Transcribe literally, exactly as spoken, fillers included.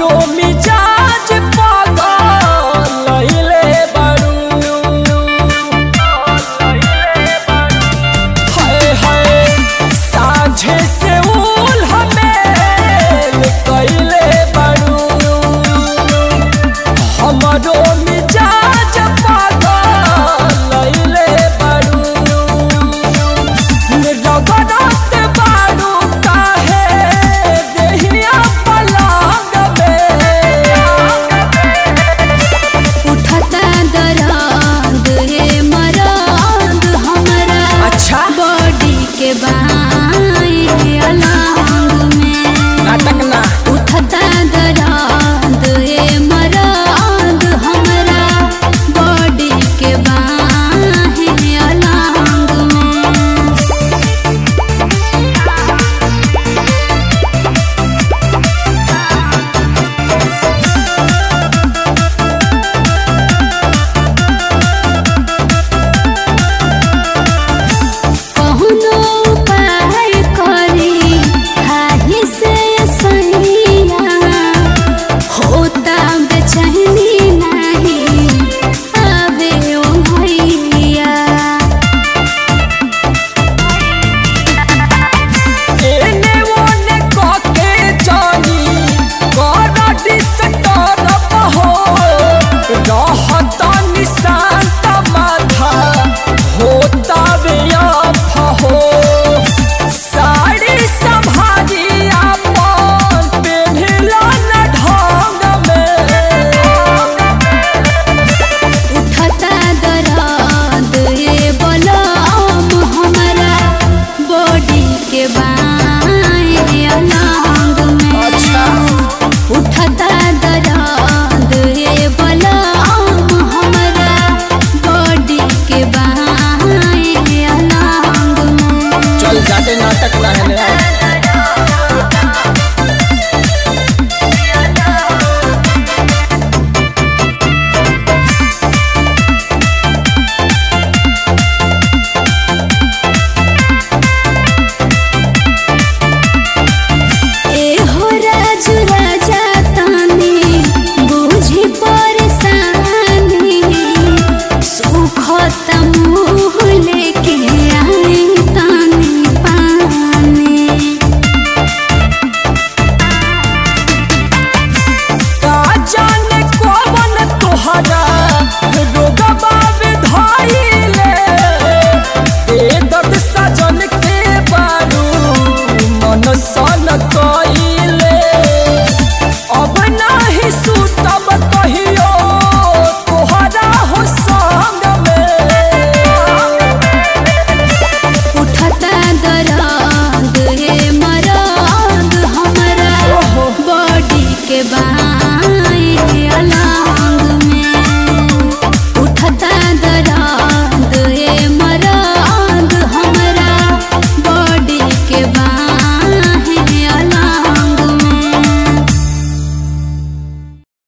हमरो मिजाज पागल लइले बारू हाय हाय साझे से उल हमें कइले बारू हमरो मिजाज पागल लइले बारू रगड़त बारू काहे देहिया पलंग में उठता दर्द हे मरद हमरा अच्छा बॉडी के बाएं अलंग में नाटक ना उठता दर्द हे मरद हमरा बॉडी के बाएं अलंग में कहुनो उपाय करी हाही से सैया होता बेचैनी नहीं आवे ओ भैया एने ओने कके जानी कर डिस्टर्ब हो रहत निशा